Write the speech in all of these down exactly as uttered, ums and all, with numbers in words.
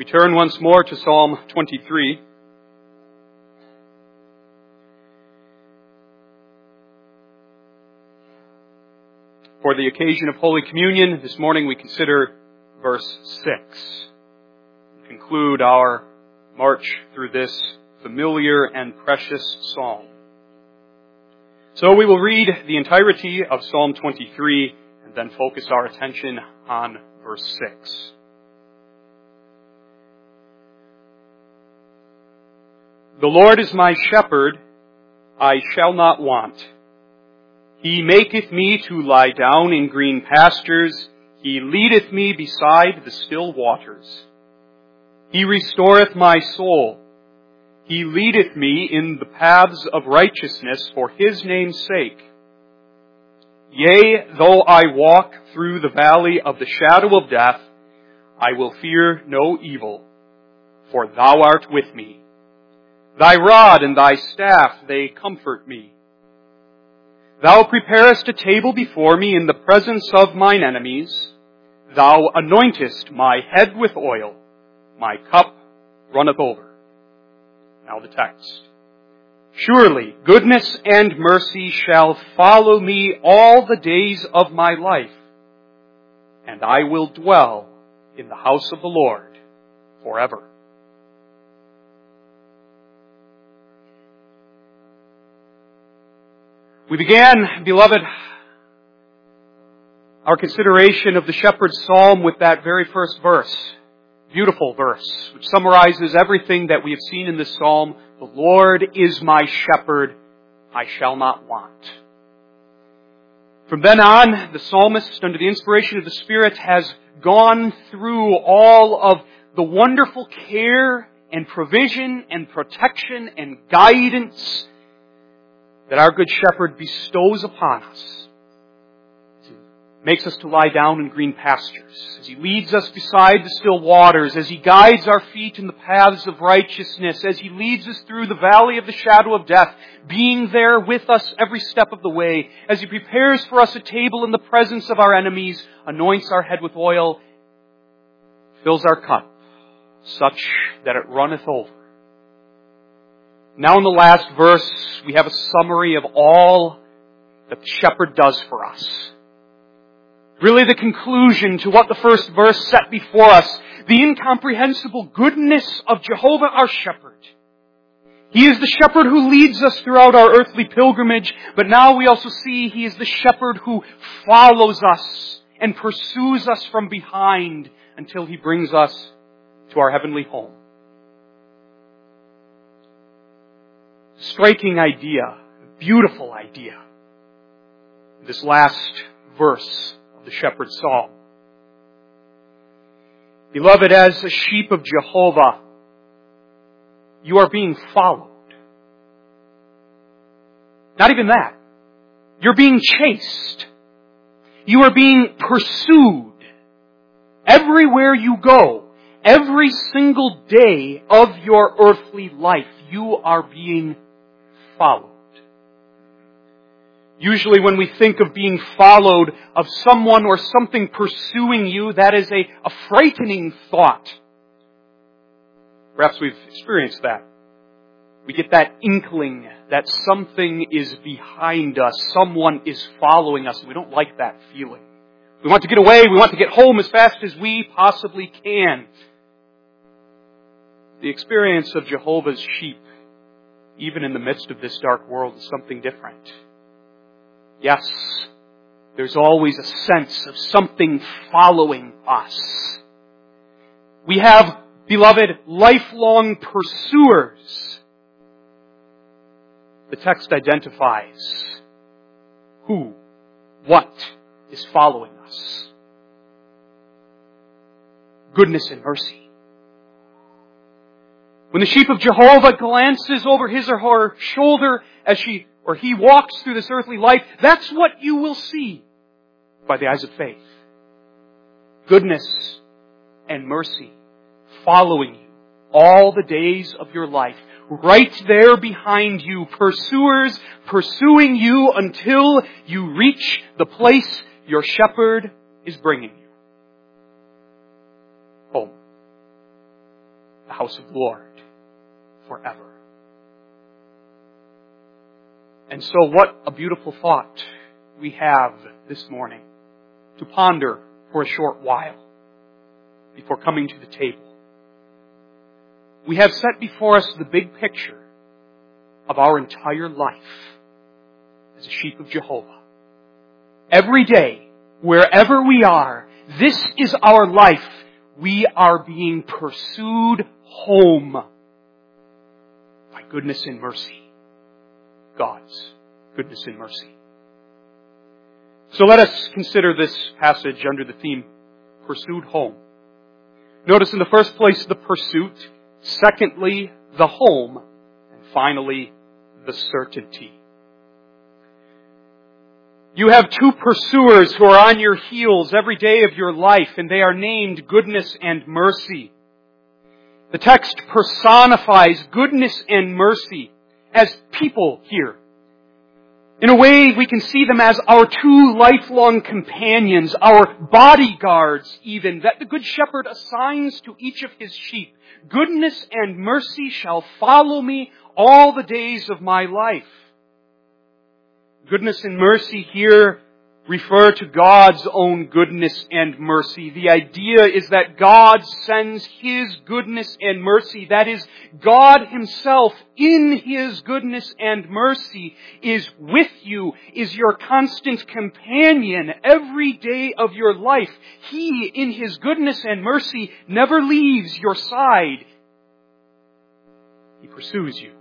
We turn once more to Psalm twenty-three. For the occasion of Holy Communion, this morning we consider verse six. We conclude our march through this familiar and precious psalm. So we will read the entirety of Psalm twenty-three and then focus our attention on verse six. The Lord is my shepherd, I shall not want. He maketh me to lie down in green pastures. He leadeth me beside the still waters. He restoreth my soul. He leadeth me in the paths of righteousness for His name's sake. Yea, though I walk through the valley of the shadow of death, I will fear no evil, for Thou art with me. Thy rod and Thy staff, they comfort me. Thou preparest a table before me in the presence of mine enemies. Thou anointest my head with oil. My cup runneth over. Now the text. Surely goodness and mercy shall follow me all the days of my life, and I will dwell in the house of the Lord forever. We began, beloved, our consideration of the shepherd's psalm with that very first verse. Beautiful verse, which summarizes everything that we have seen in this psalm. The Lord is my shepherd, I shall not want. From then on, the psalmist, under the inspiration of the Spirit, has gone through all of the wonderful care and provision and protection and guidance that our good shepherd bestows upon us. He makes us to lie down in green pastures, as He leads us beside the still waters, as He guides our feet in the paths of righteousness, as He leads us through the valley of the shadow of death, being there with us every step of the way, as He prepares for us a table in the presence of our enemies, anoints our head with oil, fills our cup, such that it runneth over. Now in the last verse, we have a summary of all that the shepherd does for us. Really the conclusion to what the first verse set before us, the incomprehensible goodness of Jehovah our shepherd. He is the shepherd who leads us throughout our earthly pilgrimage, but now we also see He is the shepherd who follows us and pursues us from behind until He brings us to our heavenly home. Striking idea, beautiful idea. This last verse of the shepherd's psalm. Beloved, as a sheep of Jehovah, you are being followed. Not even that. You're being chased. You are being pursued. Everywhere you go, every single day of your earthly life, you are being followed. Usually when we think of being followed, of someone or something pursuing you, that is a, a frightening thought. Perhaps we've experienced that. We get that inkling that something is behind us, someone is following us, and we don't like that feeling. We want to get away, we want to get home as fast as we possibly can. The experience of Jehovah's sheep, even in the midst of this dark world, is something different. Yes, there's always a sense of something following us. We have, beloved, lifelong pursuers. The text identifies who, what is following us. Goodness and mercy. When the sheep of Jehovah glances over his or her shoulder as she or he walks through this earthly life, that's what you will see by the eyes of faith. Goodness and mercy following you all the days of your life. Right there behind you, pursuers pursuing you until you reach the place your shepherd is bringing you. Home. house of the Lord forever. And so what a beautiful thought we have this morning to ponder for a short while before coming to the table. We have set before us the big picture of our entire life as a sheep of Jehovah. Every day, wherever we are, this is our life. We are being pursued home by goodness and mercy. God's goodness and mercy. So let us consider this passage under the theme, pursued home. Notice in the first place the pursuit, secondly the home, and finally the certainty. You have two pursuers who are on your heels every day of your life, and they are named goodness and mercy. The text personifies goodness and mercy as people here. In a way, we can see them as our two lifelong companions, our bodyguards even, that the Good Shepherd assigns to each of his sheep. Goodness and mercy shall follow me all the days of my life. Goodness and mercy here refer to God's own goodness and mercy. The idea is that God sends His goodness and mercy. That is, God Himself in His goodness and mercy is with you, is your constant companion every day of your life. He, in His goodness and mercy, never leaves your side. He pursues you.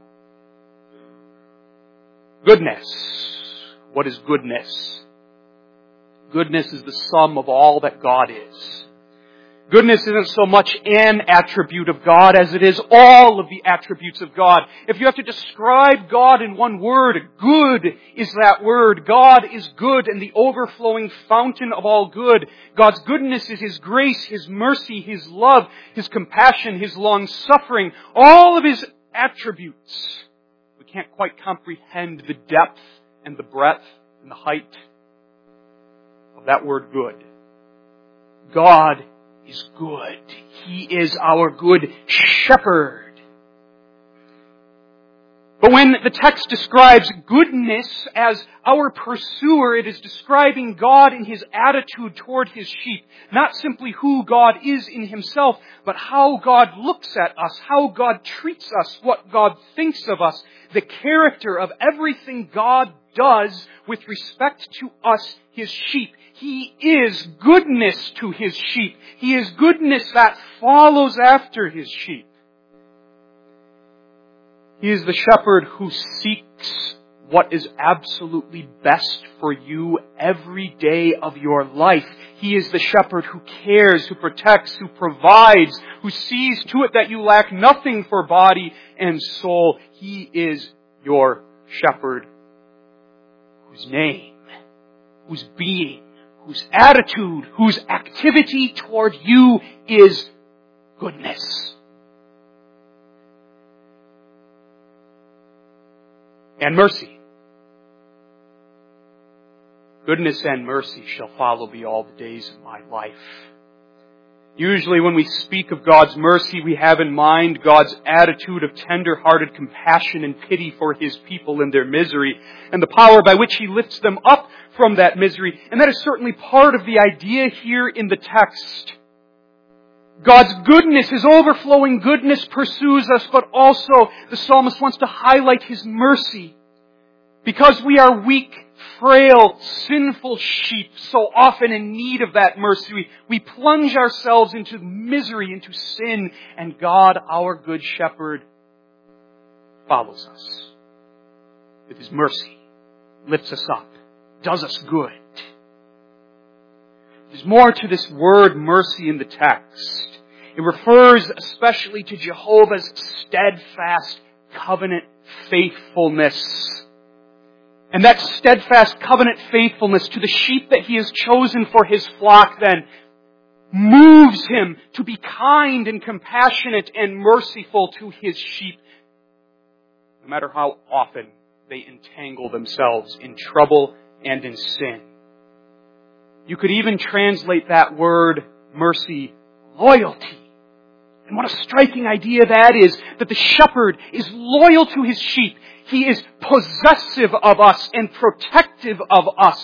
Goodness. What is goodness? Goodness is the sum of all that God is. Goodness isn't so much an attribute of God as it is all of the attributes of God. If you have to describe God in one word, good is that word. God is good and the overflowing fountain of all good. God's goodness is His grace, His mercy, His love, His compassion, His long-suffering, all of His attributes. We can't quite comprehend the depth and the breadth and the height of that word good. God is good. He is our good shepherd. But when the text describes goodness as our pursuer, it is describing God in His attitude toward His sheep. Not simply who God is in Himself, but how God looks at us, how God treats us, what God thinks of us, the character of everything God does with respect to us, His sheep. He is goodness to His sheep. He is goodness that follows after His sheep. He is the shepherd who seeks what is absolutely best for you every day of your life. He is the shepherd who cares, who protects, who provides, who sees to it that you lack nothing for body and soul. He is your shepherd, whose name, whose being, whose attitude, whose activity toward you is goodness. And mercy. Goodness and mercy shall follow me all the days of my life. Usually when we speak of God's mercy, we have in mind God's attitude of tender-hearted compassion and pity for His people in their misery, and the power by which He lifts them up from that misery. And that is certainly part of the idea here in the text. God's goodness, His overflowing goodness pursues us, but also the psalmist wants to highlight His mercy. Because we are weak, frail, sinful sheep, so often in need of that mercy, we, we plunge ourselves into misery, into sin, and God, our good shepherd, follows us with His mercy, lifts us up, does us good. There's more to this word mercy in the text. It refers especially to Jehovah's steadfast covenant faithfulness. And that steadfast covenant faithfulness to the sheep that He has chosen for His flock then moves Him to be kind and compassionate and merciful to His sheep, no matter how often they entangle themselves in trouble and in sin. You could even translate that word mercy, loyalty. And what a striking idea that is, that the shepherd is loyal to his sheep. He is possessive of us and protective of us.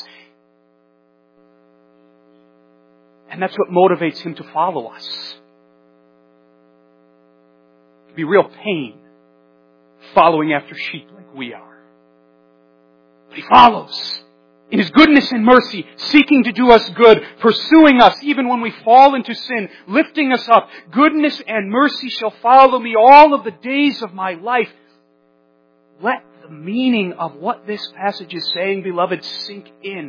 And that's what motivates him to follow us. It can be real pain following after sheep like we are. But he follows in his goodness and mercy, seeking to do us good, pursuing us even when we fall into sin, lifting us up. Goodness and mercy shall follow me all of the days of my life. Let the meaning of what this passage is saying, beloved, sink in.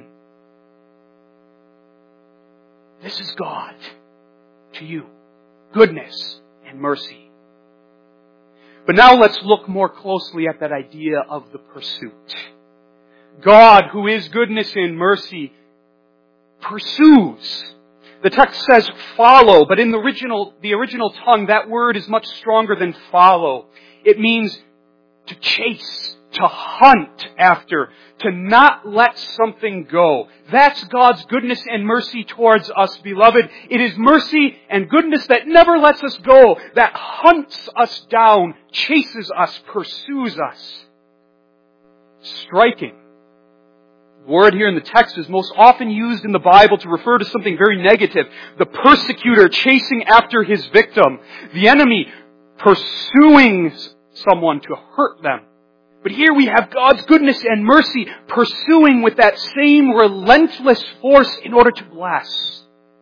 This is God to you. Goodness and mercy. But now let's look more closely at that idea of the pursuit. God, who is goodness and mercy, pursues. The text says follow, but in the original, the original tongue, that word is much stronger than follow. It means to chase, to hunt after, to not let something go. That's God's goodness and mercy towards us, beloved. It is mercy and goodness that never lets us go, that hunts us down, chases us, pursues us. Striking. The word here in the text is most often used in the Bible to refer to something very negative. The persecutor chasing after his victim. The enemy pursuing someone to hurt them. But here we have God's goodness and mercy pursuing with that same relentless force in order to bless.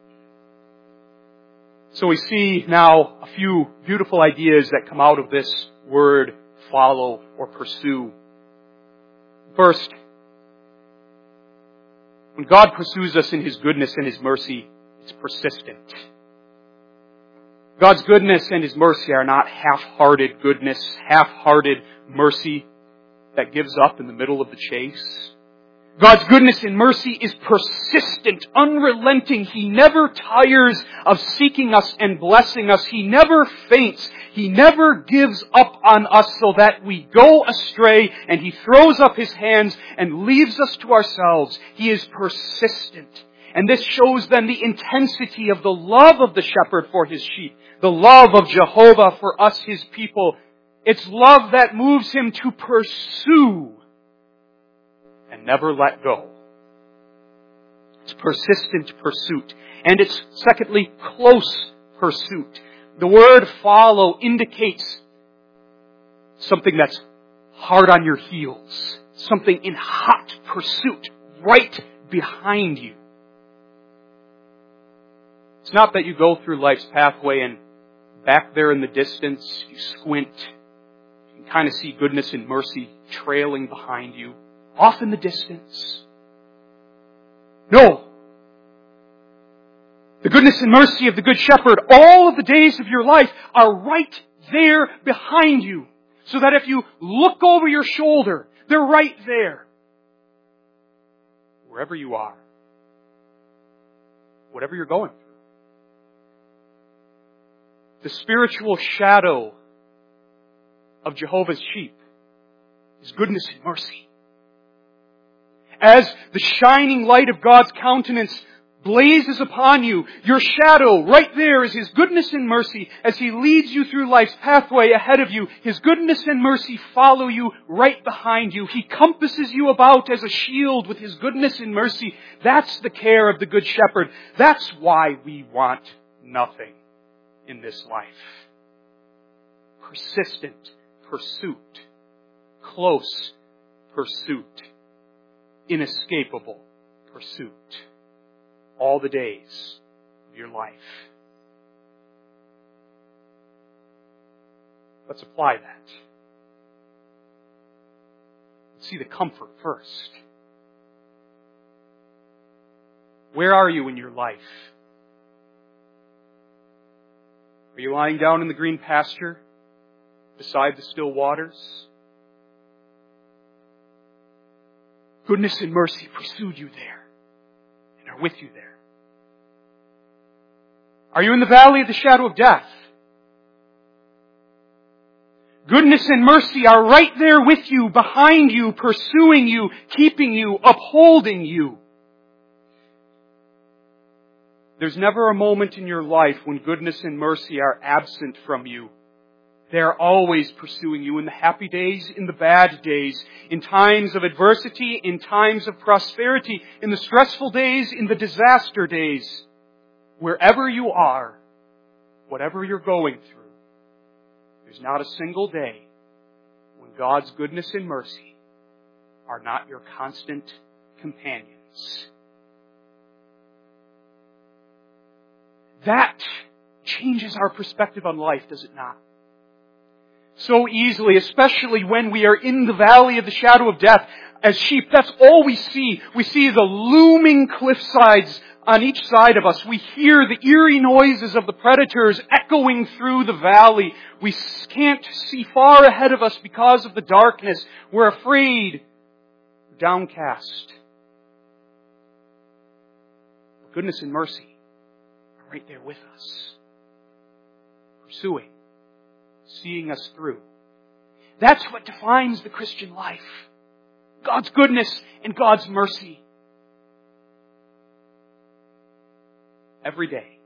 So we see now a few beautiful ideas that come out of this word, follow or pursue. First, when God pursues us in His goodness and His mercy, it's persistent. God's goodness and His mercy are not half-hearted goodness, half-hearted mercy that gives up in the middle of the chase. God's goodness and mercy is persistent, unrelenting. He never tires of seeking us and blessing us. He never faints. He never gives up on us so that we go astray and He throws up His hands and leaves us to ourselves. He is persistent. And this shows then the intensity of the love of the shepherd for his sheep, the love of Jehovah for us, His people. It's love that moves Him to pursue and never let go. It's persistent pursuit. And it's, secondly, close pursuit. The word follow indicates something that's hard on your heels. Something in hot pursuit, right behind you. It's not that you go through life's pathway and back there in the distance, you squint. You can kind of see goodness and mercy trailing behind you. Off in the distance. No. The goodness and mercy of the Good Shepherd, all of the days of your life are right there behind you. So that if you look over your shoulder, they're right there. Wherever you are. Whatever you're going through. The spiritual shadow of Jehovah's sheep is goodness and mercy. As the shining light of God's countenance blazes upon you, your shadow right there is His goodness and mercy as He leads you through life's pathway ahead of you. His goodness and mercy follow you right behind you. He compasses you about as a shield with His goodness and mercy. That's the care of the Good Shepherd. That's why we want nothing in this life. Persistent pursuit. Close pursuit. Inescapable pursuit. All the days of your life. Let's apply that. Let's see the comfort first. Where are you in your life? Are you lying down in the green pasture beside the still waters? Goodness and mercy pursued you there and are with you there. Are you in the valley of the shadow of death? Goodness and mercy are right there with you, behind you, pursuing you, keeping you, upholding you. There's never a moment in your life when goodness and mercy are absent from you. They are always pursuing you in the happy days, in the bad days, in times of adversity, in times of prosperity, in the stressful days, in the disaster days. Wherever you are, whatever you're going through, there's not a single day when God's goodness and mercy are not your constant companions. That changes our perspective on life, does it not? So easily, especially when we are in the valley of the shadow of death. As sheep, that's all we see. We see the looming cliff sides on each side of us. We hear the eerie noises of the predators echoing through the valley. We can't see far ahead of us because of the darkness. We're afraid, downcast. Goodness and mercy are right there with us, pursuing, seeing us through. That's what defines the Christian life. God's goodness and God's mercy. Every day,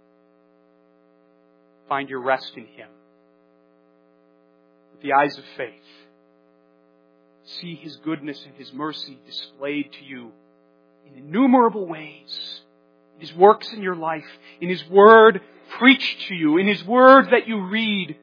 find your rest in Him. With the eyes of faith, see His goodness and His mercy displayed to you in innumerable ways. In His works in your life, in His Word preached to you, in His Word that you read,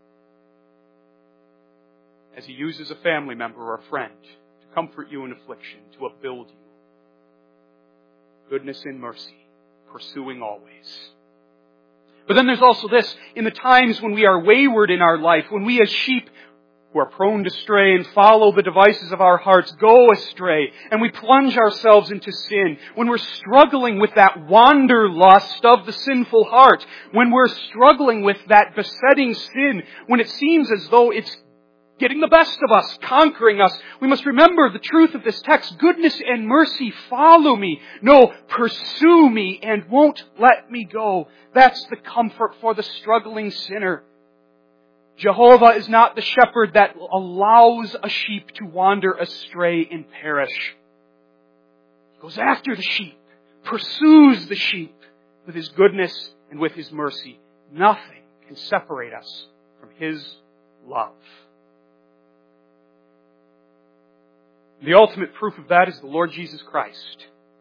as He uses a family member or a friend to comfort you in affliction, to upbuild you. Goodness and mercy, pursuing always. But then there's also this, in the times when we are wayward in our life, when we as sheep who are prone to stray and follow the devices of our hearts go astray, and we plunge ourselves into sin, when we're struggling with that wanderlust of the sinful heart, when we're struggling with that besetting sin, when it seems as though it's getting the best of us, conquering us, we must remember the truth of this text. Goodness and mercy follow me. No, pursue me and won't let me go. That's the comfort for the struggling sinner. Jehovah is not the shepherd that allows a sheep to wander astray and perish. He goes after the sheep, pursues the sheep with His goodness and with His mercy. Nothing can separate us from His love. The ultimate proof of that is the Lord Jesus Christ.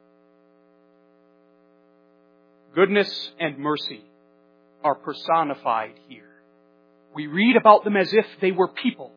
Goodness and mercy are personified here. We read about them as if they were people.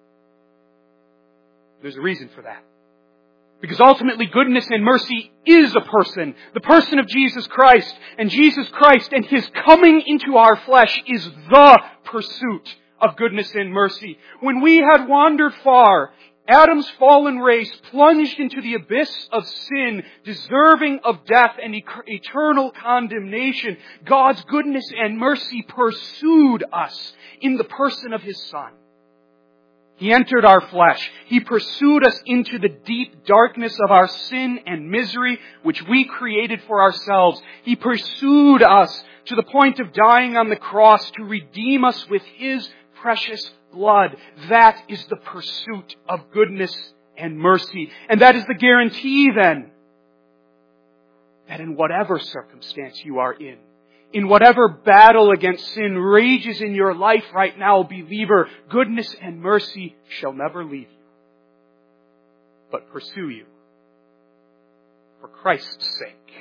There's a reason for that. Because ultimately goodness and mercy is a person, the person of Jesus Christ. And Jesus Christ and His coming into our flesh is the pursuit of goodness and mercy. When we had wandered far, Adam's fallen race plunged into the abyss of sin, deserving of death and eternal condemnation. God's goodness and mercy pursued us in the person of His Son. He entered our flesh. He pursued us into the deep darkness of our sin and misery, which we created for ourselves. He pursued us to the point of dying on the cross to redeem us with His precious blood. That is the pursuit of goodness and mercy. And that is the guarantee then that in whatever circumstance you are in, in whatever battle against sin rages in your life right now, believer, goodness and mercy shall never leave you, but pursue you for Christ's sake.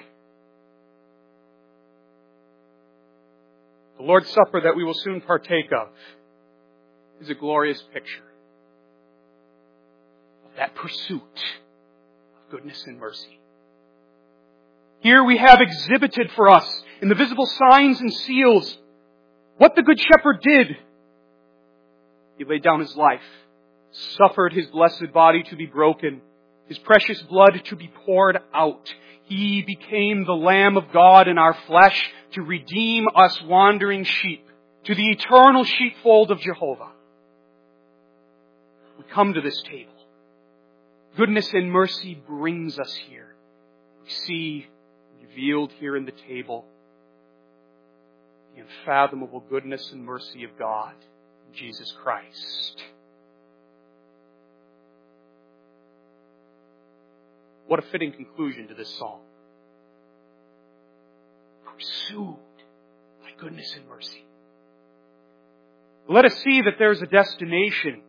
The Lord's Supper that we will soon partake of is a glorious picture of that pursuit of goodness and mercy. Here we have exhibited for us in the visible signs and seals what the Good Shepherd did. He laid down His life, suffered His blessed body to be broken, His precious blood to be poured out. He became the Lamb of God in our flesh to redeem us wandering sheep to the eternal sheepfold of Jehovah. We come to this table. Goodness and mercy brings us here. We see revealed here in the table the unfathomable goodness and mercy of God, Jesus Christ. What a fitting conclusion to this psalm. pursued by goodness and mercy. Let us see that there's a destination.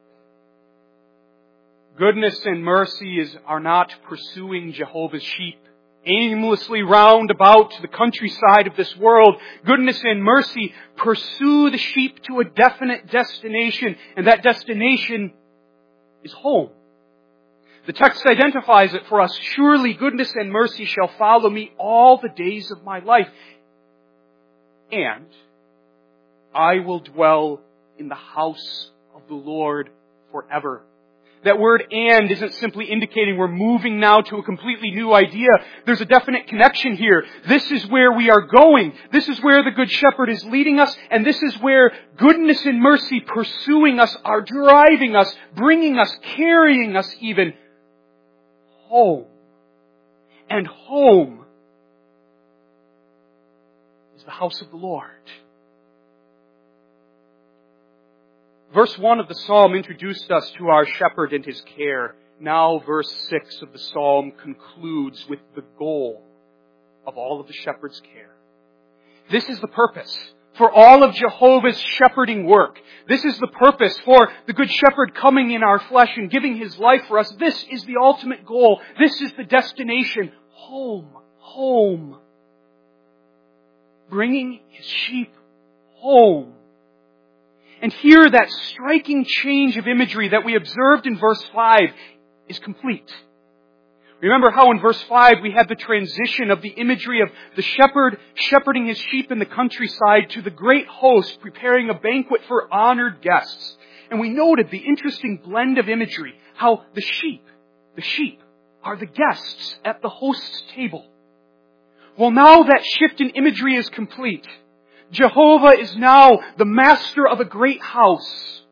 Goodness and mercy is, are not pursuing Jehovah's sheep aimlessly round about the countryside of this world. Goodness and mercy pursue the sheep to a definite destination, and that destination is home. The text identifies it for us. Surely goodness and mercy shall follow me all the days of my life, and I will dwell in the house of the Lord forever. That word "and" isn't simply indicating we're moving now to a completely new idea. There's a definite connection here. This is where we are going. This is where the Good Shepherd is leading us, and this is where goodness and mercy pursuing us are driving us, bringing us, carrying us even home. And home is the house of the Lord. Verse one of the Psalm introduced us to our shepherd and his care. Now verse six of the Psalm concludes with the goal of all of the shepherd's care. This is the purpose for all of Jehovah's shepherding work. This is the purpose for the Good Shepherd coming in our flesh and giving His life for us. This is the ultimate goal. This is the destination. Home. Home. Bringing His sheep home. And here that striking change of imagery that we observed in verse five is complete. Remember how in verse five we had the transition of the imagery of the shepherd shepherding his sheep in the countryside to the great host preparing a banquet for honored guests. And we noted the interesting blend of imagery, how the sheep, the sheep are the guests at the host's table. Well, now that shift in imagery is complete. Jehovah is now the master of a great house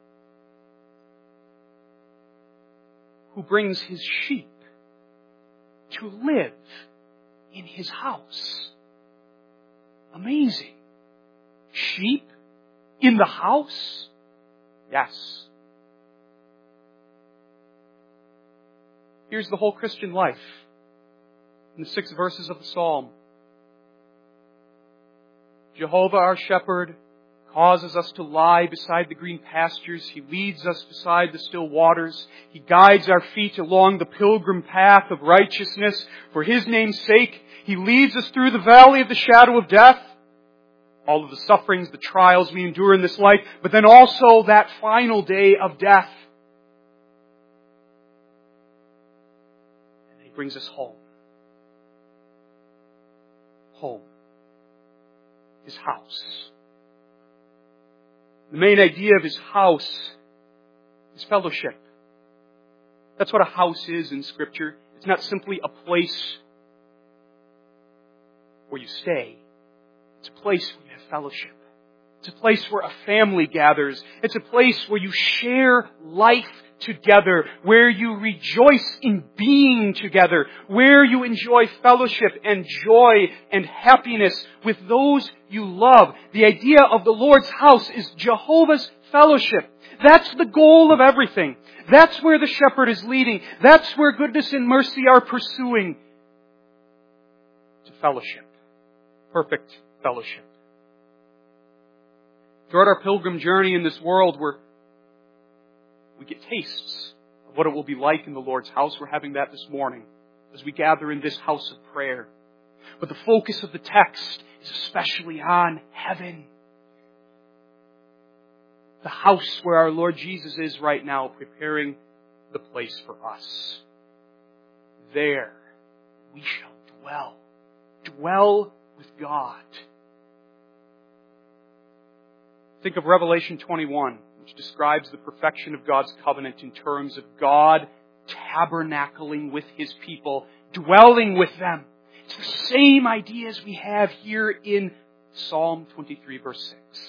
who brings His sheep to live in His house. Amazing. Sheep in the house? Yes. Here's the whole Christian life in the six verses of the Psalm. Jehovah our shepherd causes us to lie beside the green pastures. He leads us beside the still waters. He guides our feet along the pilgrim path of righteousness. For His name's sake, He leads us through the valley of the shadow of death. All of the sufferings, the trials we endure in this life, but then also that final day of death. And He brings us home. Home. His house. The main idea of His house is fellowship. That's what a house is in Scripture. It's not simply a place where you stay. It's a place where you have fellowship. It's a place where a family gathers. It's a place where you share life together, where you rejoice in being together, where you enjoy fellowship and joy and happiness with those you love. The idea of the Lord's house is Jehovah's fellowship. That's the goal of everything. That's where the shepherd is leading. That's where goodness and mercy are pursuing. To fellowship. Perfect fellowship. Throughout our pilgrim journey in this world, we're We get tastes of what it will be like in the Lord's house. We're having that this morning as we gather in this house of prayer. But the focus of the text is especially on heaven. The house where our Lord Jesus is right now, preparing the place for us. There we shall dwell. Dwell with God. Think of Revelation twenty-one. Which describes the perfection of God's covenant in terms of God tabernacling with His people, dwelling with them. It's the same idea as we have here in Psalm twenty-three, verse six.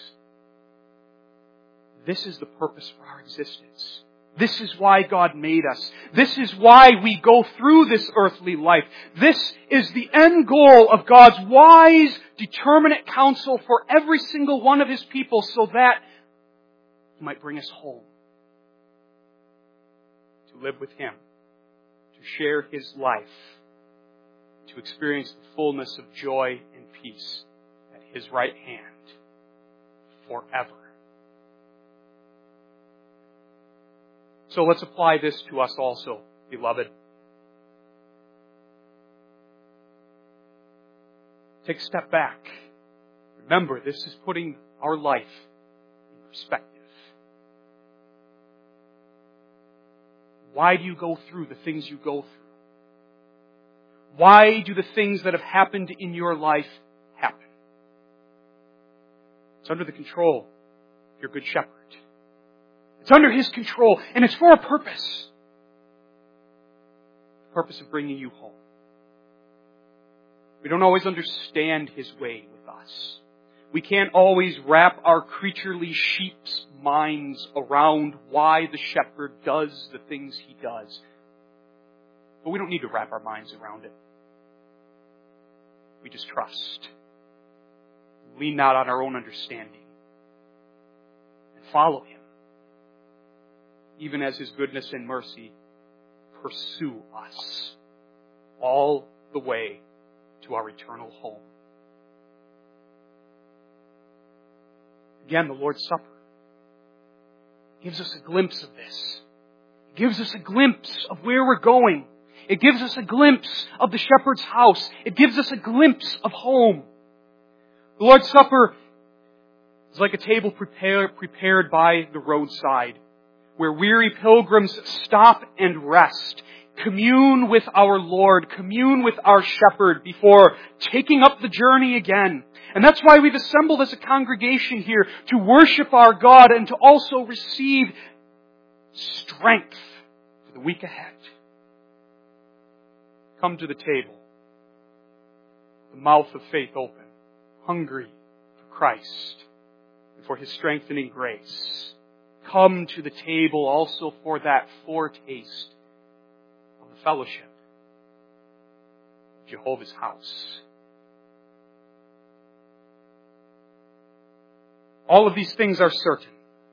This is the purpose for our existence. This is why God made us. This is why we go through this earthly life. This is the end goal of God's wise, determinate counsel for every single one of His people, so that He might bring us home. To live with Him. To share His life. To experience the fullness of joy and peace at His right hand forever. So let's apply this to us also, beloved. Take a step back. Remember, this is putting our life in perspective. Why do you go through the things you go through? Why do the things that have happened in your life happen? It's under the control of your Good Shepherd. It's under His control, and it's for a purpose. The purpose of bringing you home. We don't always understand His way with us. We can't always wrap our creaturely sheep's minds around why the shepherd does the things he does. But we don't need to wrap our minds around it. We just trust. Lean not on our own understanding. And follow Him. Even as His goodness and mercy pursue us all the way to our eternal home. Again, the Lord's Supper gives us a glimpse of this. It gives us a glimpse of where we're going. It gives us a glimpse of the shepherd's house. It gives us a glimpse of home. The Lord's Supper is like a table prepared, prepared by the roadside, where weary pilgrims stop and rest, commune with our Lord, commune with our shepherd before taking up the journey again. And that's why we've assembled as a congregation here to worship our God and to also receive strength for the week ahead. Come to the table, the mouth of faith open, hungry for Christ and for His strengthening grace. Come to the table also for that foretaste of the fellowship of Jehovah's house. All of these things are certain.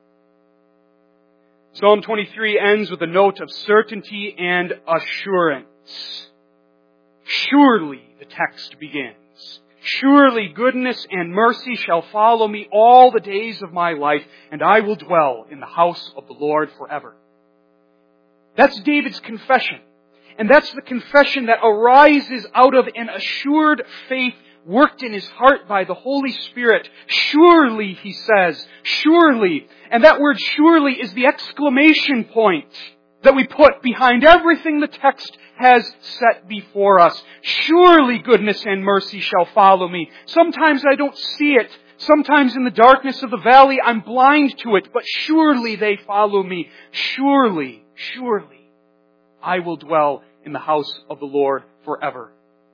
Psalm twenty-three ends with a note of certainty and assurance. Surely, the text begins, surely goodness and mercy shall follow me all the days of my life, and I will dwell in the house of the Lord forever. That's David's confession. And that's the confession that arises out of an assured faith worked in his heart by the Holy Spirit. Surely, he says, surely. And that word surely is the exclamation point that we put behind everything the text has set before us. Surely goodness and mercy shall follow me. Sometimes I don't see it. Sometimes in the darkness of the valley I'm blind to it, but surely they follow me. Surely, surely I will dwell in the house of the Lord forever.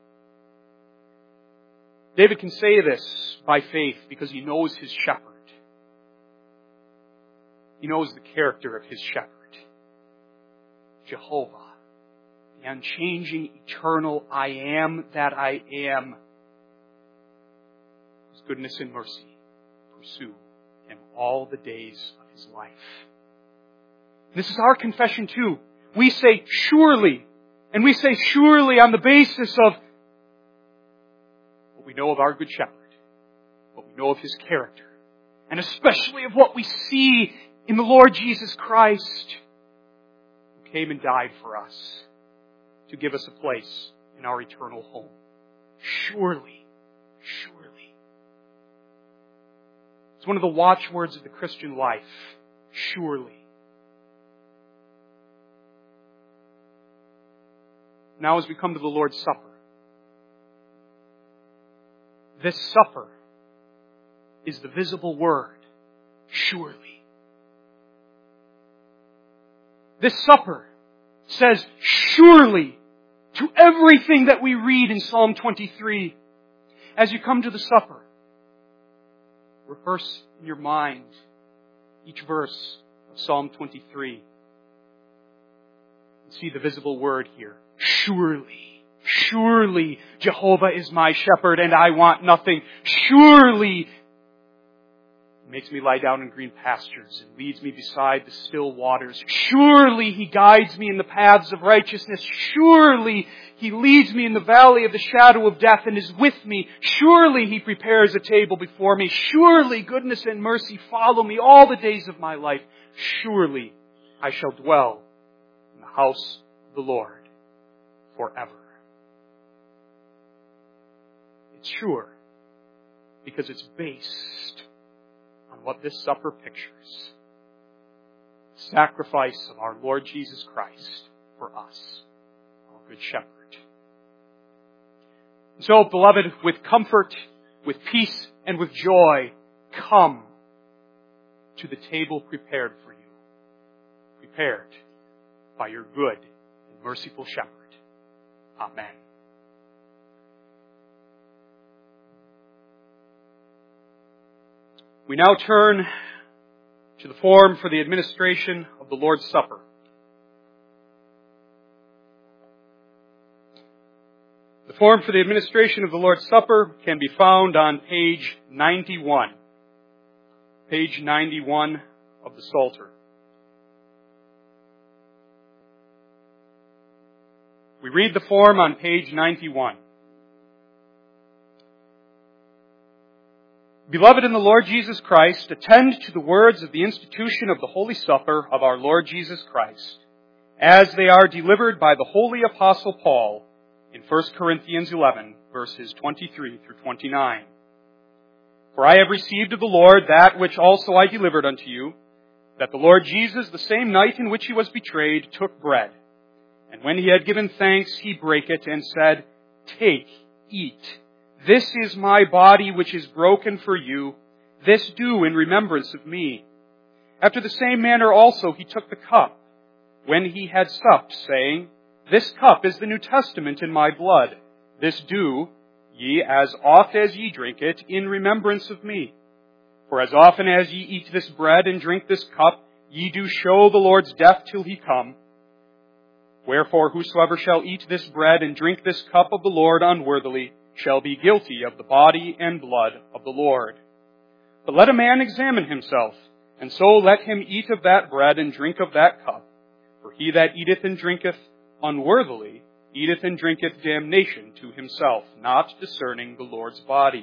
David can say this by faith because he knows his shepherd. He knows the character of his shepherd. Jehovah, the unchanging, eternal I am that I am. His goodness and mercy pursue him all the days of his life. This is our confession too. We say surely, and we say surely on the basis of what we know of our Good Shepherd, what we know of His character, and especially of what we see in the Lord Jesus Christ, who came and died for us to give us a place in our eternal home. Surely, surely. It's one of the watchwords of the Christian life. Surely. Now as we come to the Lord's Supper, this supper is the visible word, surely. This supper says surely to everything that we read in Psalm twenty-three. As you come to the supper, rehearse in your mind each verse of Psalm twenty-three. And see the visible word here. Surely, surely Jehovah is my shepherd and I want nothing. Surely He makes me lie down in green pastures and leads me beside the still waters. Surely He guides me in the paths of righteousness. Surely He leads me in the valley of the shadow of death and is with me. Surely He prepares a table before me. Surely goodness and mercy follow me all the days of my life. Surely I shall dwell in the house of the Lord forever. It's sure because it's based on what this supper pictures. Sacrifice of our Lord Jesus Christ for us, our Good Shepherd. And so, beloved, with comfort, with peace, and with joy, come to the table prepared for you, prepared by your good and merciful Shepherd. Amen. We now turn to the form for the administration of the Lord's Supper. The form for the administration of the Lord's Supper can be found on page ninety-one. Page ninety-one of the Psalter. We read the form on page ninety-one. Beloved in the Lord Jesus Christ, attend to the words of the institution of the Holy Supper of our Lord Jesus Christ, as they are delivered by the Holy Apostle Paul in First Corinthians eleven, verses twenty-three through twenty-nine. For I have received of the Lord that which also I delivered unto you, that the Lord Jesus, the same night in which He was betrayed, took bread. And when He had given thanks, He brake it and said, Take, eat. This is my body which is broken for you. This do in remembrance of me. After the same manner also He took the cup, when He had supped, saying, This cup is the New Testament in my blood. This do ye as oft as ye drink it in remembrance of me. For as often as ye eat this bread and drink this cup, ye do show the Lord's death till He come. Wherefore whosoever shall eat this bread and drink this cup of the Lord unworthily shall be guilty of the body and blood of the Lord. But let a man examine himself, and so let him eat of that bread and drink of that cup. For he that eateth and drinketh unworthily eateth and drinketh damnation to himself, not discerning the Lord's body.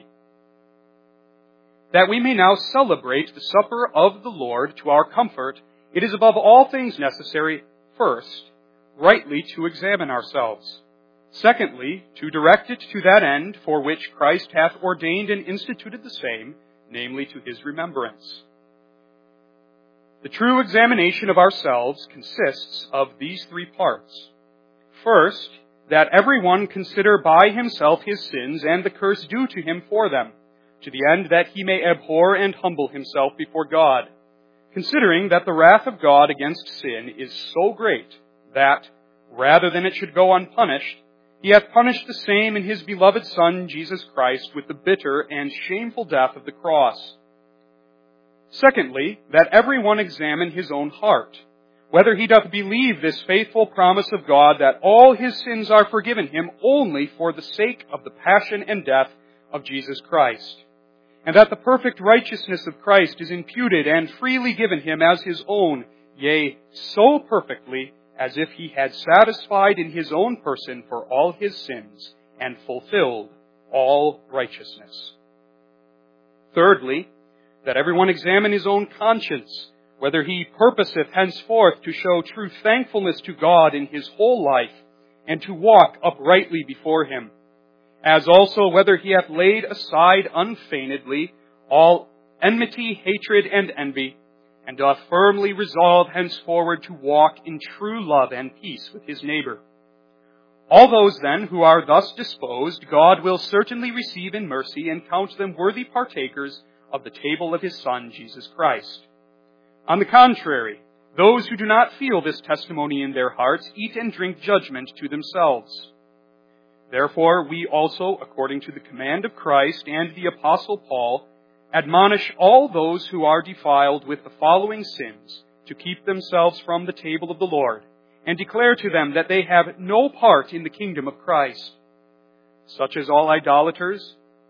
That we may now celebrate the supper of the Lord to our comfort, it is above all things necessary, first, rightly to examine ourselves. Secondly, to direct it to that end for which Christ hath ordained and instituted the same, namely to His remembrance. The true examination of ourselves consists of these three parts. First, that every one consider by himself his sins and the curse due to him for them, to the end that he may abhor and humble himself before God, considering that the wrath of God against sin is so great that, rather than it should go unpunished, He hath punished the same in His beloved Son, Jesus Christ, with the bitter and shameful death of the cross. Secondly, that every one examine his own heart, whether he doth believe this faithful promise of God that all his sins are forgiven him only for the sake of the passion and death of Jesus Christ, and that the perfect righteousness of Christ is imputed and freely given him as his own, yea, so perfectly as if He had satisfied in His own person for all his sins and fulfilled all righteousness. Thirdly, that everyone examine his own conscience, whether he purposeth henceforth to show true thankfulness to God in his whole life, and to walk uprightly before Him, as also whether he hath laid aside unfeignedly all enmity, hatred, and envy, and doth firmly resolve henceforward to walk in true love and peace with his neighbor. All those then who are thus disposed, God will certainly receive in mercy and count them worthy partakers of the table of His Son, Jesus Christ. On the contrary, those who do not feel this testimony in their hearts eat and drink judgment to themselves. Therefore, we also, according to the command of Christ and the Apostle Paul, admonish all those who are defiled with the following sins to keep themselves from the table of the Lord, and declare to them that they have no part in the kingdom of Christ. Such as all idolaters,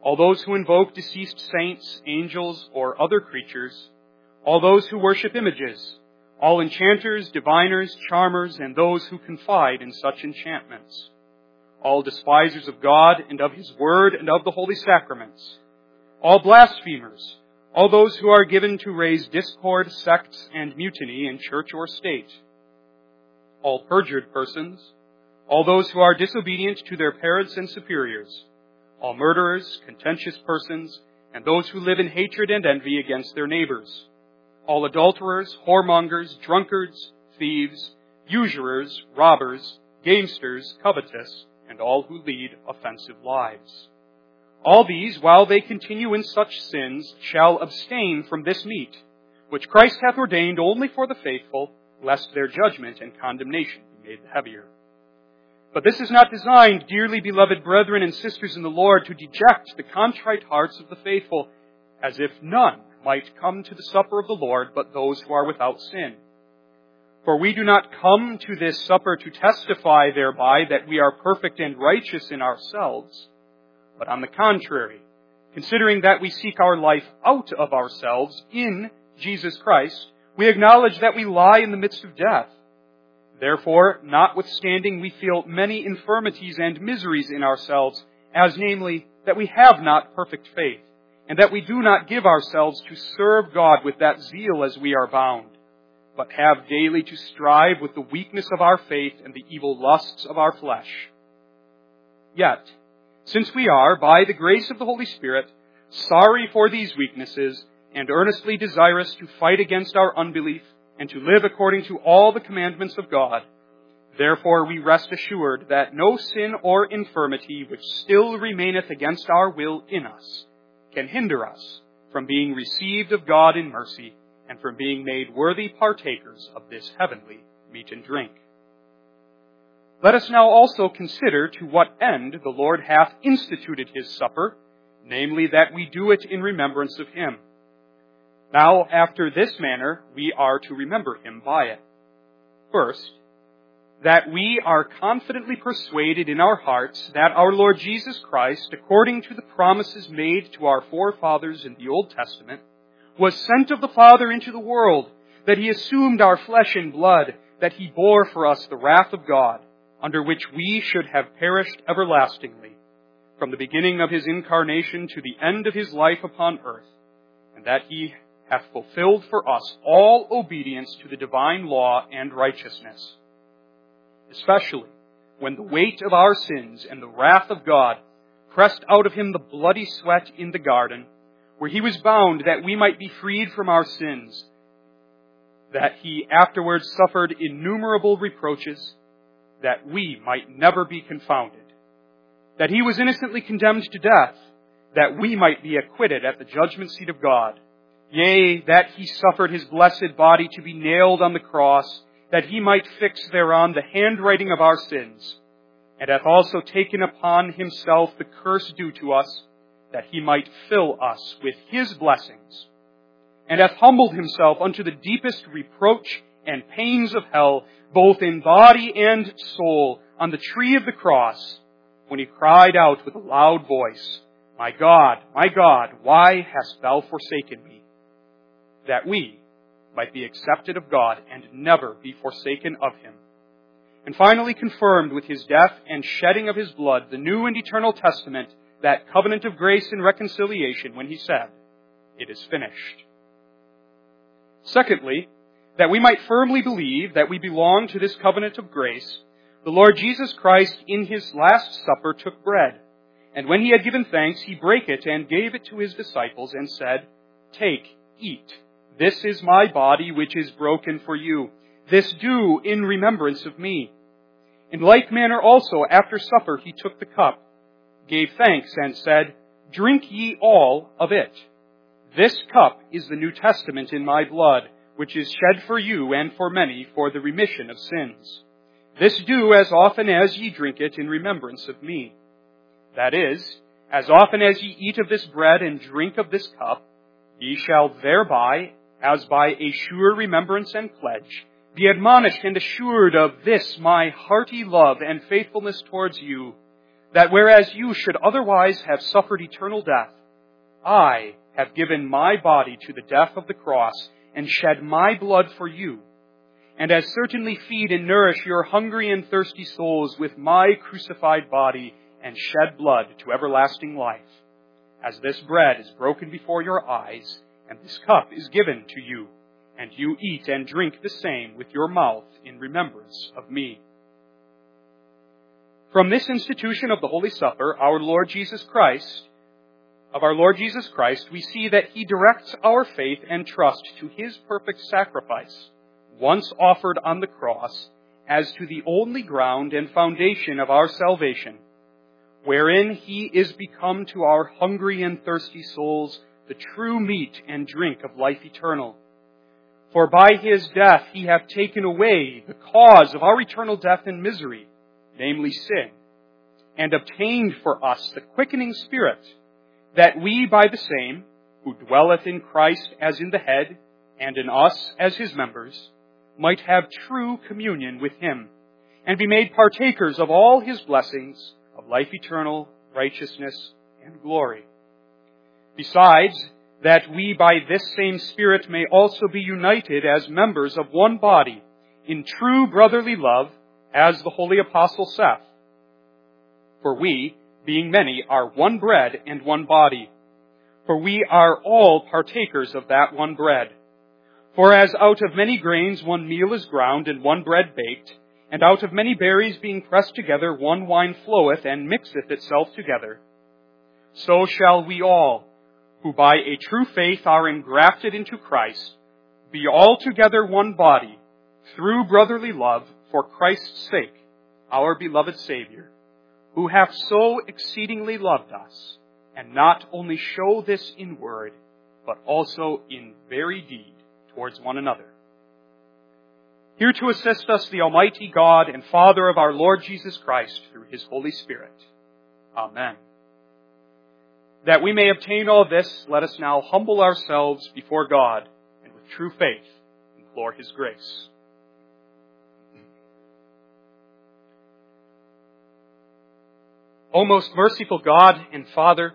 all those who invoke deceased saints, angels, or other creatures, all those who worship images, all enchanters, diviners, charmers, and those who confide in such enchantments, all despisers of God and of His word and of the holy sacraments, all blasphemers, all those who are given to raise discord, sects, and mutiny in church or state, all perjured persons, all those who are disobedient to their parents and superiors, all murderers, contentious persons, and those who live in hatred and envy against their neighbors, all adulterers, whoremongers, drunkards, thieves, usurers, robbers, gamesters, covetous, and all who lead offensive lives. All these, while they continue in such sins, shall abstain from this meat, which Christ hath ordained only for the faithful, lest their judgment and condemnation be made the heavier. But this is not designed, dearly beloved brethren and sisters in the Lord, to deject the contrite hearts of the faithful, as if none might come to the supper of the Lord but those who are without sin. For we do not come to this supper to testify thereby that we are perfect and righteous in ourselves, but on the contrary, considering that we seek our life out of ourselves in Jesus Christ, we acknowledge that we lie in the midst of death. Therefore, notwithstanding we feel many infirmities and miseries in ourselves, as namely, that we have not perfect faith, and that we do not give ourselves to serve God with that zeal as we are bound, but have daily to strive with the weakness of our faith and the evil lusts of our flesh. Yet, since we are, by the grace of the Holy Spirit, sorry for these weaknesses, and earnestly desirous to fight against our unbelief, and to live according to all the commandments of God, therefore we rest assured that no sin or infirmity which still remaineth against our will in us can hinder us from being received of God in mercy, and from being made worthy partakers of this heavenly meat and drink. Let us now also consider to what end the Lord hath instituted His supper, namely that we do it in remembrance of Him. Now, after this manner, we are to remember Him by it. First, that we are confidently persuaded in our hearts that our Lord Jesus Christ, according to the promises made to our forefathers in the Old Testament, was sent of the Father into the world, that He assumed our flesh and blood, that He bore for us the wrath of God, under which we should have perished everlastingly, from the beginning of His incarnation to the end of His life upon earth, and that He hath fulfilled for us all obedience to the divine law and righteousness, especially when the weight of our sins and the wrath of God pressed out of Him the bloody sweat in the garden, where He was bound that we might be freed from our sins, that He afterwards suffered innumerable reproaches, that we might never be confounded, that He was innocently condemned to death, that we might be acquitted at the judgment seat of God, yea, that He suffered His blessed body to be nailed on the cross, that He might fix thereon the handwriting of our sins, and hath also taken upon Himself the curse due to us, that He might fill us with His blessings, and hath humbled Himself unto the deepest reproach and pains of hell, both in body and soul, on the tree of the cross, when He cried out with a loud voice, My God, my God, why hast Thou forsaken me? That we might be accepted of God and never be forsaken of Him. And finally confirmed with His death and shedding of His blood the new and eternal testament, that covenant of grace and reconciliation, when He said, It is finished. Secondly, that we might firmly believe that we belong to this covenant of grace, the Lord Jesus Christ in His last supper took bread, and when He had given thanks, He brake it and gave it to His disciples and said, Take, eat. This is my body which is broken for you. This do in remembrance of me. In like manner also, after supper, He took the cup, gave thanks, and said, Drink ye all of it. This cup is the New Testament in my blood, which is shed for you and for many for the remission of sins. This do as often as ye drink it in remembrance of me. That is, as often as ye eat of this bread and drink of this cup, ye shall thereby, as by a sure remembrance and pledge, be admonished and assured of this my hearty love and faithfulness towards you, that whereas you should otherwise have suffered eternal death, I have given my body to the death of the cross and shed my blood for you, and as certainly feed and nourish your hungry and thirsty souls with my crucified body and shed blood to everlasting life, as this bread is broken before your eyes, and this cup is given to you, and you eat and drink the same with your mouth in remembrance of me. From this institution of the Holy Supper, our Lord Jesus Christ, of our Lord Jesus Christ, we see that he directs our faith and trust to his perfect sacrifice, once offered on the cross, as to the only ground and foundation of our salvation, wherein he is become to our hungry and thirsty souls the true meat and drink of life eternal. For by his death he hath taken away the cause of our eternal death and misery, namely sin, and obtained for us the quickening Spirit, that we by the same, who dwelleth in Christ as in the head, and in us as his members, might have true communion with him, and be made partakers of all his blessings of life eternal, righteousness, and glory. Besides, that we by this same Spirit may also be united as members of one body, in true brotherly love, as the holy apostle saith, for we, being many, are one bread and one body. For we are all partakers of that one bread. For as out of many grains one meal is ground, and one bread baked, and out of many berries being pressed together one wine floweth and mixeth itself together, so shall we all, who by a true faith are engrafted into Christ, be altogether one body, through brotherly love, for Christ's sake, our beloved Savior, who hath so exceedingly loved us, and not only show this in word, but also in very deed towards one another. Here to assist us, the Almighty God and Father of our Lord Jesus Christ, through his Holy Spirit. Amen. That we may obtain all this, let us now humble ourselves before God, and with true faith implore his grace. O most merciful God and Father,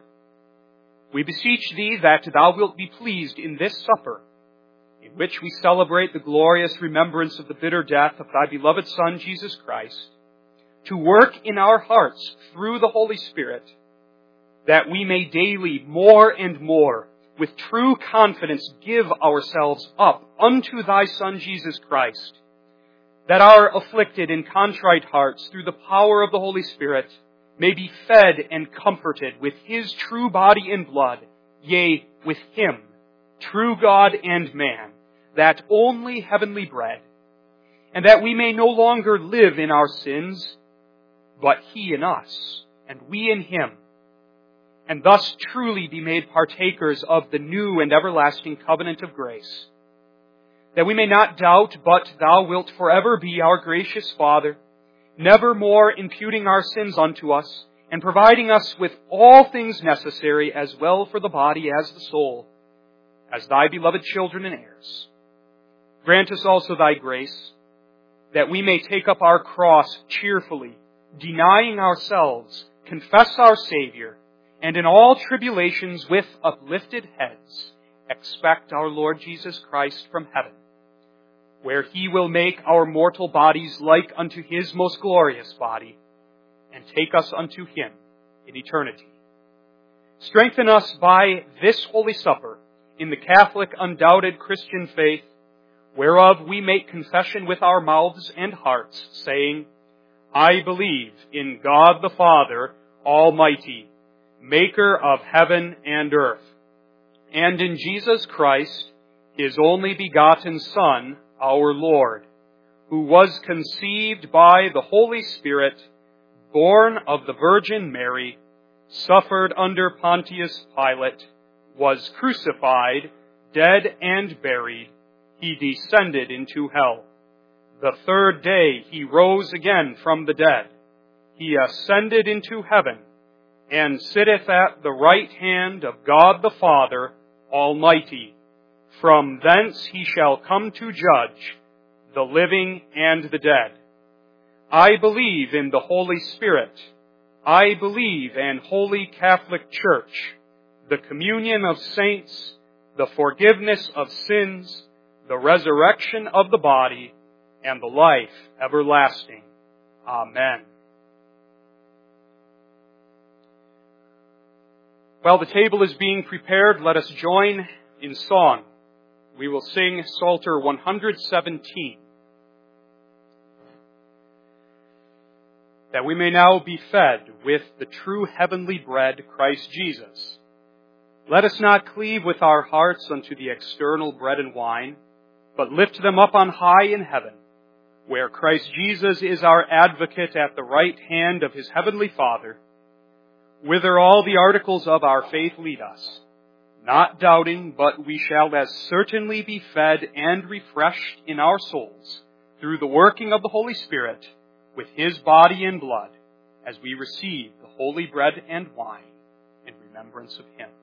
we beseech thee that thou wilt be pleased in this supper, in which we celebrate the glorious remembrance of the bitter death of thy beloved Son, Jesus Christ, to work in our hearts through the Holy Spirit, that we may daily more and more, with true confidence, give ourselves up unto thy Son, Jesus Christ, that our afflicted and contrite hearts, through the power of the Holy Spirit, may be fed and comforted with his true body and blood, yea, with him, true God and man, that only heavenly bread, and that we may no longer live in our sins, but he in us, and we in him, and thus truly be made partakers of the new and everlasting covenant of grace, that we may not doubt, but thou wilt forever be our gracious Father, never more imputing our sins unto us, and providing us with all things necessary as well for the body as the soul, as thy beloved children and heirs. Grant us also thy grace, that we may take up our cross cheerfully, denying ourselves, confess our Savior, and in all tribulations with uplifted heads, expect our Lord Jesus Christ from heaven, where he will make our mortal bodies like unto his most glorious body, and take us unto him in eternity. Strengthen us by this Holy Supper in the Catholic undoubted Christian faith, whereof we make confession with our mouths and hearts, saying, I believe in God the Father Almighty, maker of heaven and earth, and in Jesus Christ, his only begotten Son, our Lord, who was conceived by the Holy Spirit, born of the Virgin Mary, suffered under Pontius Pilate, was crucified, dead and buried. He descended into hell. The third day he rose again from the dead. He ascended into heaven, and sitteth at the right hand of God the Father Almighty. From thence he shall come to judge the living and the dead. I believe in the Holy Spirit, I believe in Holy Catholic Church, the communion of saints, the forgiveness of sins, the resurrection of the body, and the life everlasting. Amen. While the table is being prepared, let us join in song. We will sing Psalter one seventeen. That we may now be fed with the true heavenly bread, Christ Jesus. Let us not cleave with our hearts unto the external bread and wine, but lift them up on high in heaven, where Christ Jesus is our advocate at the right hand of his heavenly Father, whither all the articles of our faith lead us, not doubting, but we shall as certainly be fed and refreshed in our souls through the working of the Holy Spirit with his body and blood, as we receive the holy bread and wine in remembrance of him.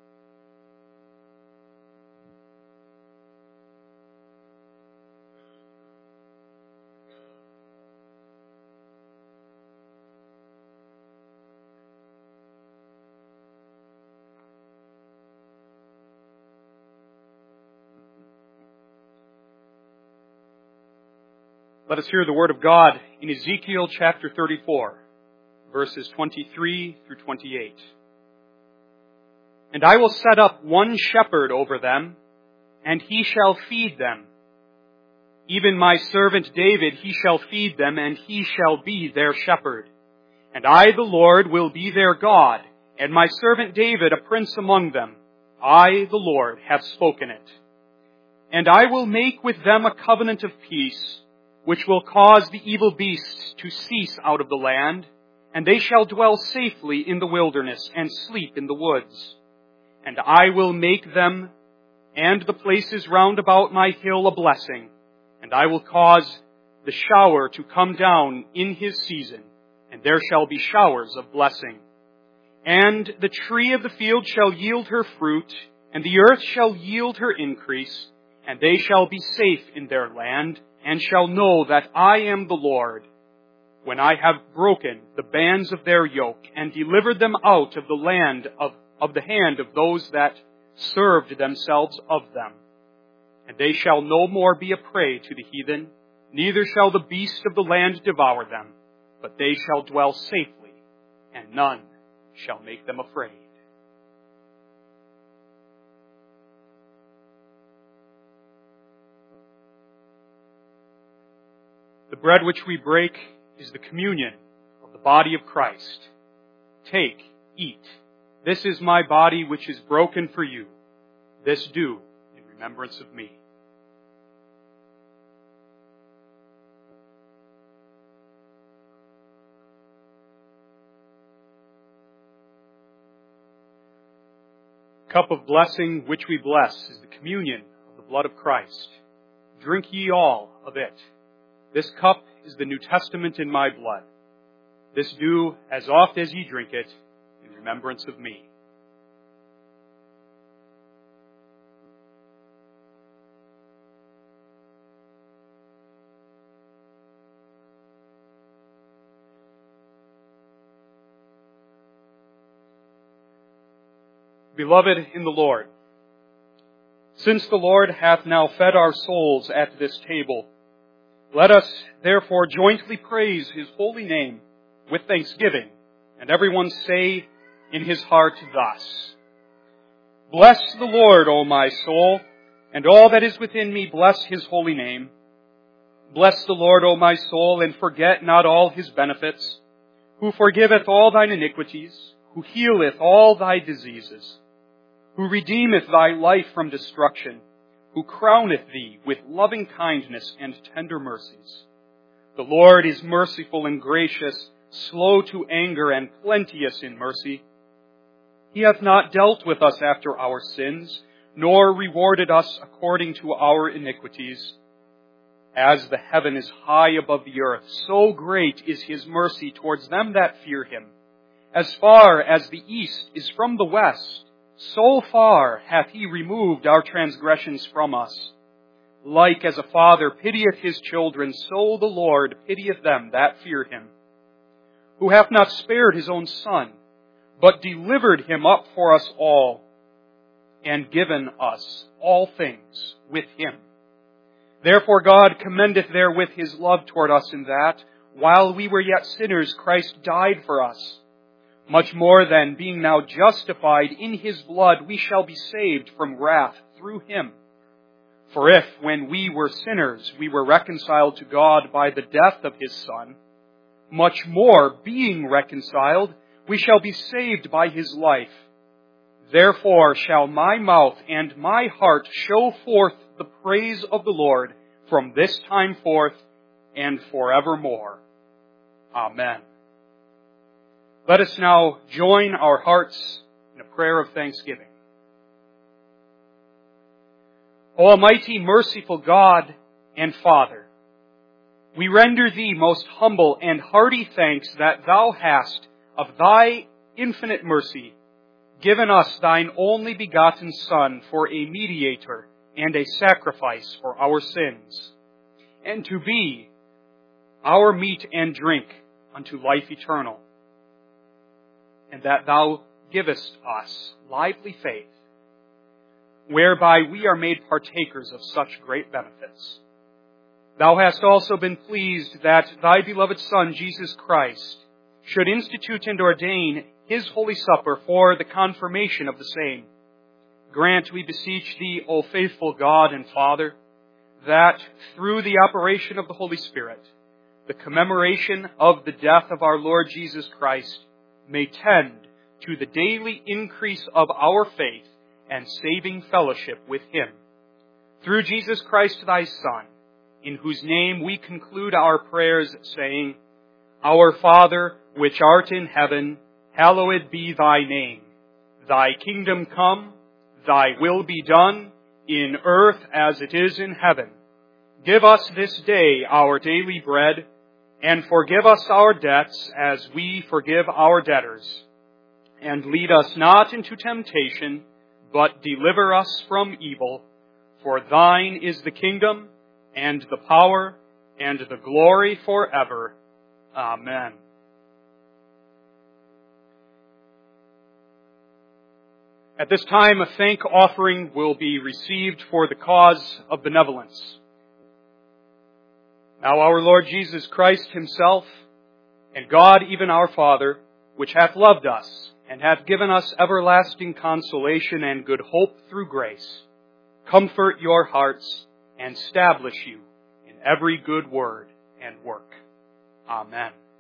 Let us hear the word of God in Ezekiel chapter thirty-four, verses twenty-three through twenty-eight. And I will set up one shepherd over them, and he shall feed them. Even my servant David, he shall feed them, and he shall be their shepherd. And I, the Lord, will be their God, and my servant David a prince among them. I, the Lord, have spoken it. And I will make with them a covenant of peace, which will cause the evil beasts to cease out of the land, and they shall dwell safely in the wilderness and sleep in the woods. And I will make them and the places round about my hill a blessing, and I will cause the shower to come down in his season, and there shall be showers of blessing. And the tree of the field shall yield her fruit, and the earth shall yield her increase, and they shall be safe in their land, and shall know that I am the Lord, when I have broken the bands of their yoke, and delivered them out of the land of, of the hand of those that served themselves of them. And they shall no more be a prey to the heathen, neither shall the beast of the land devour them, but they shall dwell safely, and none shall make them afraid. The bread which we break is the communion of the body of Christ. Take, eat. This is my body which is broken for you. This do in remembrance of me. Cup of blessing which we bless is the communion of the blood of Christ. Drink ye all of it. This cup is the New Testament in my blood. This do as oft as ye drink it in remembrance of me. Beloved in the Lord, since the Lord hath now fed our souls at this table, let us therefore jointly praise his holy name with thanksgiving, and everyone say in his heart thus: Bless the Lord, O my soul, and all that is within me bless his holy name. Bless the Lord, O my soul, and forget not all his benefits, who forgiveth all thine iniquities, who healeth all thy diseases, who redeemeth thy life from destruction, who crowneth thee with loving kindness and tender mercies. The Lord is merciful and gracious, slow to anger and plenteous in mercy. He hath not dealt with us after our sins, nor rewarded us according to our iniquities. As the heaven is high above the earth, so great is his mercy towards them that fear him. As far as the east is from the west, so far hath he removed our transgressions from us. Like as a father pitieth his children, so the Lord pitieth them that fear him. who hath not spared his own Son, but delivered him up for us all, and given us all things with him. Therefore God commendeth therewith his love toward us in that, while we were yet sinners, Christ died for us. Much more then, being now justified in his blood, we shall be saved from wrath through him. For if, when we were sinners, we were reconciled to God by the death of his Son, much more, being reconciled, we shall be saved by his life. Therefore shall my mouth and my heart show forth the praise of the Lord from this time forth and forevermore. Amen. Let us now join our hearts in a prayer of thanksgiving. O Almighty, merciful God and Father, we render Thee most humble and hearty thanks that Thou hast, of Thy infinite mercy, given us Thine only begotten Son for a mediator and a sacrifice for our sins, and to be our meat and drink unto life eternal, and that Thou givest us lively faith, whereby we are made partakers of such great benefits. Thou hast also been pleased that Thy beloved Son, Jesus Christ, should institute and ordain His holy supper for the confirmation of the same. Grant, we beseech Thee, O faithful God and Father, that through the operation of the Holy Spirit, the commemoration of the death of our Lord Jesus Christ may tend to the daily increase of our faith and saving fellowship with Him. Through Jesus Christ, Thy Son, in whose name we conclude our prayers, saying, Our Father, which art in heaven, hallowed be Thy name. Thy kingdom come, Thy will be done, in earth as it is in heaven. Give us this day our daily bread, and forgive us our debts as we forgive our debtors. And lead us not into temptation, but deliver us from evil. For Thine is the kingdom, and the power, and the glory forever. Amen. At this time, a thank offering will be received for the cause of benevolence. Now our Lord Jesus Christ Himself, and God even our Father, which hath loved us, and hath given us everlasting consolation and good hope through grace, comfort your hearts, and establish you in every good word and work. Amen.